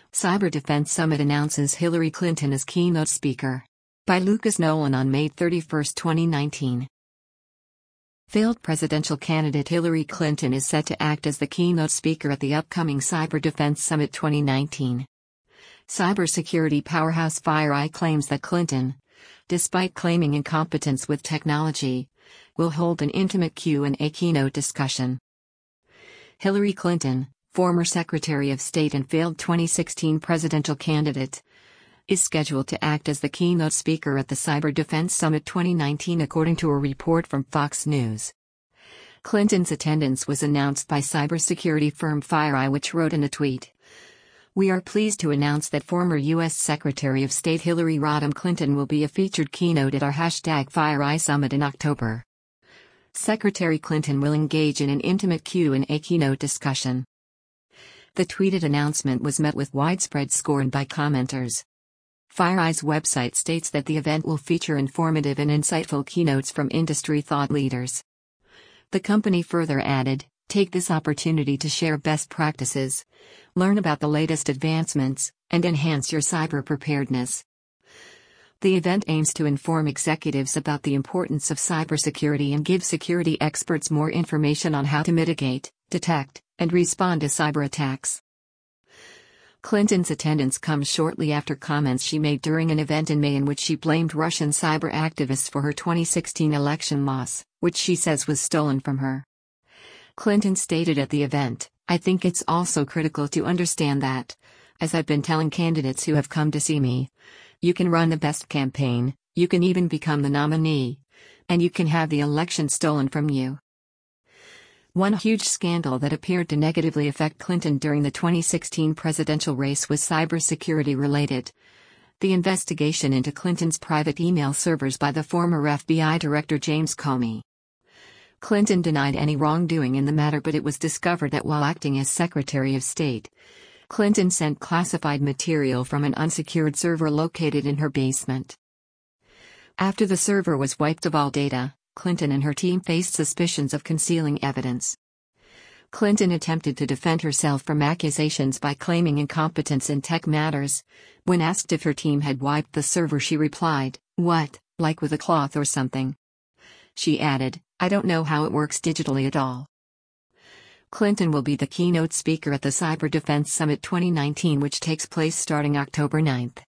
Cyber Defense Summit announces Hillary Clinton as keynote speaker. By Lucas Nolan on May 31, 2019. Failed presidential candidate Hillary Clinton is set to act as the keynote speaker at the upcoming Cyber Defense Summit 2019. Cybersecurity powerhouse FireEye claims that Clinton, despite claiming incompetence with technology, will hold an intimate Q&A keynote discussion. Hillary Clinton, former Secretary of State and failed 2016 presidential candidate, is scheduled to act as the keynote speaker at the Cyber Defense Summit 2019 according to a report from Fox News. Clinton's attendance was announced by cybersecurity firm FireEye, which wrote in a tweet, "We are pleased to announce that former U.S. Secretary of State Hillary Rodham Clinton will be a featured keynote at our #FireEye Summit in October. Secretary Clinton will engage in an intimate Q&A keynote discussion." The tweeted announcement was met with widespread scorn by commenters. FireEye's website states that the event will feature informative and insightful keynotes from industry thought leaders. The company further added, "Take this opportunity to share best practices, learn about the latest advancements, and enhance your cyber preparedness." The event aims to inform executives about the importance of cybersecurity and give security experts more information on how to mitigate, detect, and respond to cyber attacks. Clinton's attendance comes shortly after comments she made during an event in May in which she blamed Russian cyber activists for her 2016 election loss, which she says was stolen from her. Clinton stated at the event, "I think it's also critical to understand that, as I've been telling candidates who have come to see me, you can run the best campaign, you can even become the nominee, and you can have the election stolen from you." One huge scandal that appeared to negatively affect Clinton during the 2016 presidential race was cybersecurity related. The investigation into Clinton's private email servers by the former FBI Director James Comey. Clinton denied any wrongdoing in the matter, but it was discovered that while acting as Secretary of State, Clinton sent classified material from an unsecured server located in her basement. After the server was wiped of all data, Clinton and her team faced suspicions of concealing evidence. Clinton attempted to defend herself from accusations by claiming incompetence in tech matters. When asked if her team had wiped the server, she replied, "What, like with a cloth or something?" She added, "I don't know how it works digitally at all." Clinton will be the keynote speaker at the Cyber Defense Summit 2019, which takes place starting October 9.